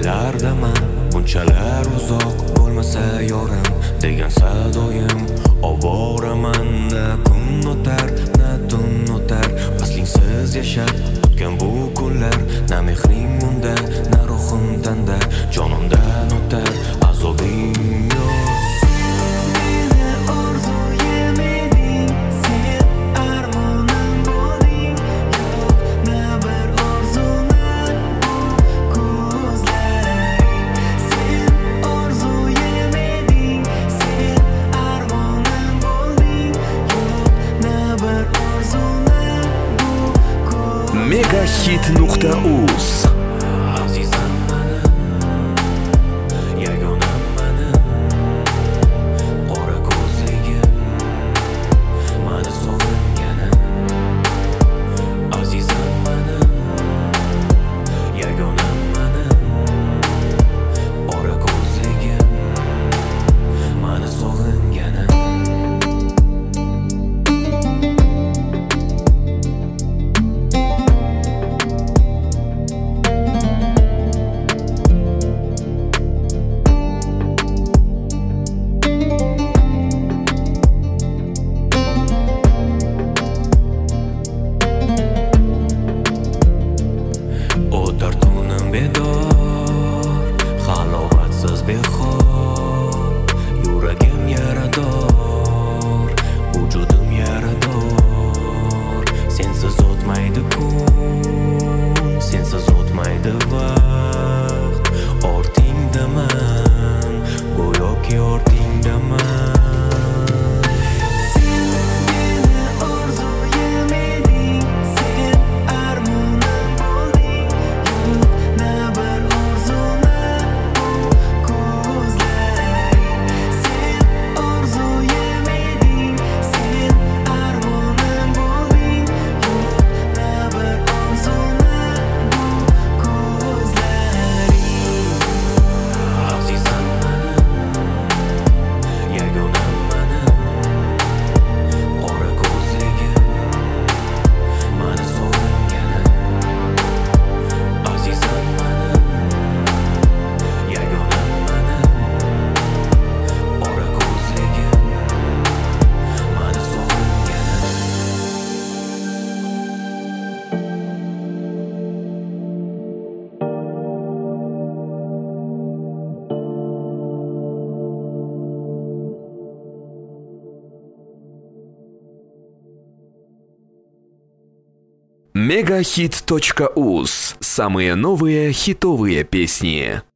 oylardaman bunchalar uzoq bo'lmasa yorim degan sadoyim ovoraman. Na kun o'tar na tun o'tar faslingsiz yashab o'tgan bu kunlar. Na mehring unda na ruhim tanda jonimdan o'tar azobing yo'q. Megahit.uz Azizam menim, yagonam menim, qora ko'zligim, meni sog'inganim. Azizam menim, yagonam menim, qora ko'zligim, meni sog'inganim. O'tar tunim bedor, halovatsiz behor, yuragim yarador, vujudim yarador. Sensiz o'tmaydi kun, sensiz o'tmaydi vaqt. Ortingdaman, go'yoki ortingdaman. Megahit.uz. Самые новые хитовые песни.